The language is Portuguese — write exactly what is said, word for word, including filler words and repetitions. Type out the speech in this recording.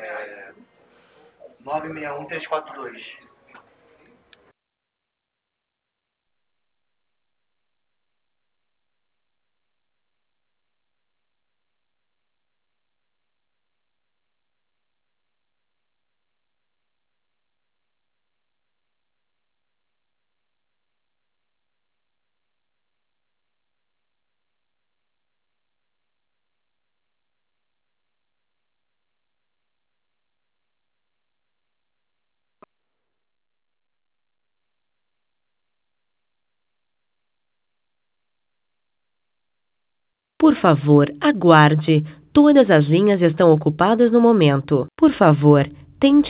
nove seis um três quatro dois. Por favor, aguarde. Todas as linhas estão ocupadas no momento. Por favor, tente